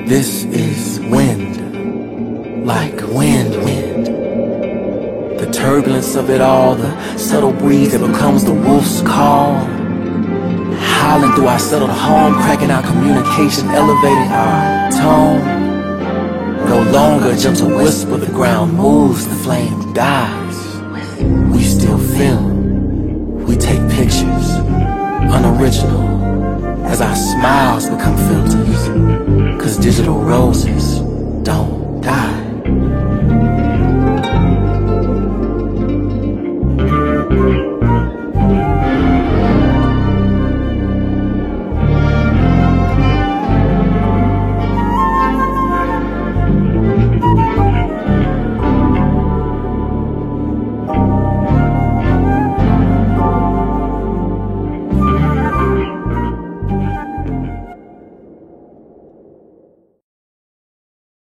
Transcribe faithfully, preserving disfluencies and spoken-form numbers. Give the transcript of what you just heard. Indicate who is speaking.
Speaker 1: This is wind, like wind, wind. The turbulence of it all, the subtle breeze that becomes the wolf's call. Howling through our settled home, cracking our communication, elevating our tone. No longer a gentle whisper, the ground moves, the flame dies. We still film, we take pictures, unoriginal, as our smiles become filters. Cause digital roses don't die.